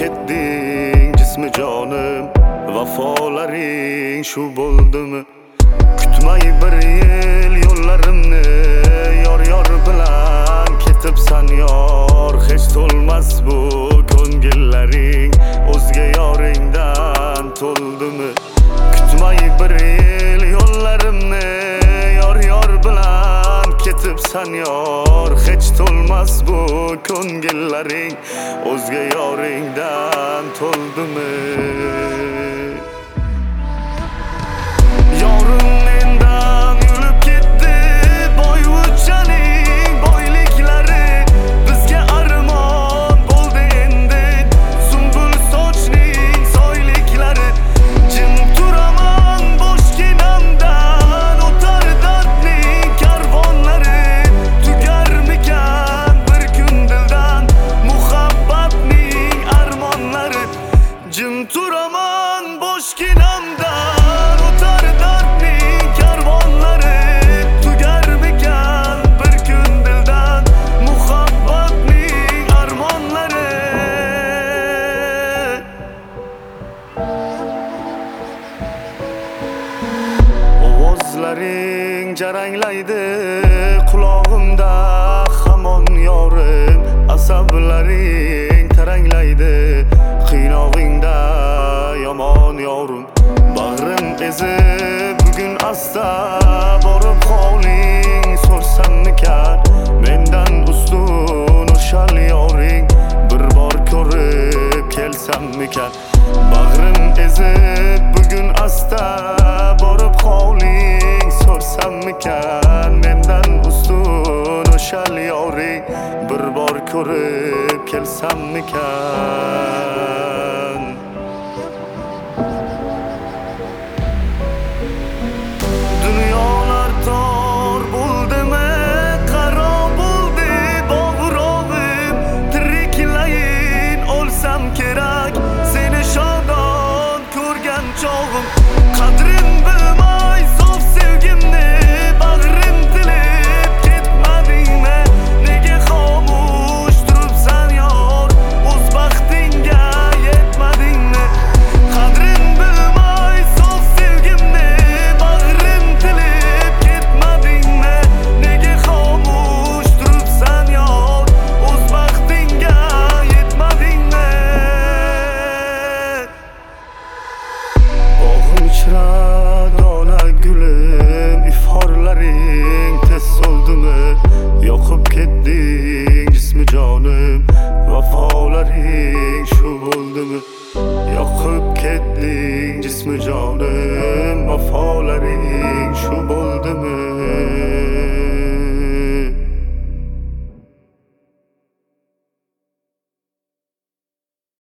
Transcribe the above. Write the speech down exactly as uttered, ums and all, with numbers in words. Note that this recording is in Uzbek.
ketding jismi jonim, vafolaring shu bo'ldimi? Kutmay bir yil yo'llarimni yor yor bilan ketibsan yor. Hech to'lmas bu ko'ngillaring o'zga yoringdan to'ldimi? Kutmay bir yil yo'llarimni yor yor bilan ketibsan yor. Hech to'lmas bu ko'ngillaring o'zga yoringdan to'ldimi? Yorim mendan yurib ketdi, boyvuchchaning boyliklari bizga armon bo'ldi endi. Sumbul sochning soyliklari, jim turaman bo'sh kenamdan, o'tar dardning karvonlari. Tugarmikan bir kun dildan muhabbatning armonlari? Jim turaman bo'sh kenamdan, o'tar dardning karvonlari. Tugarmikan bir kun dildan muhabbatning armonlari? Ovozlaring jaranglaydi qulog'imda hamon yorim, asablaring taranglaydi qiynog'ingda yomon yorim. Bag'rim ezib bugun asta borib holing so'rsammikan, mendan ustun o'shal yoring bir bor ko'rib kelsammikan. Bag'rim ezib bugun asta borib holing so'rsammikan, mendan ustun o'shal yoring bir bor ko'rib kelsammikan. Dunyolar tor bo'ldimi, qaro bo'ldi bog'rog'im. Tiriklayin o'lsam kerak seni shodon ko'rgan chog'im. Qadrim bilmay sof sevgimni bag'rim tilib ketmadingmi? Nega xomush turibsan yor, o'z baxtingga yetmadingmi? Qadrim bilmay sof sevgimni bag'rim tilib ketmadingmi? Nega xomush turibsan yor, o'z baxtingga yetmadingmi? Bog'im ichra dona gulim, ifhorlaring tez so'ldimi? Yoqib ketding jismi jonim, vafolaring shu bo'ldimi? Yoqib ketding jismi jonim, vafolaring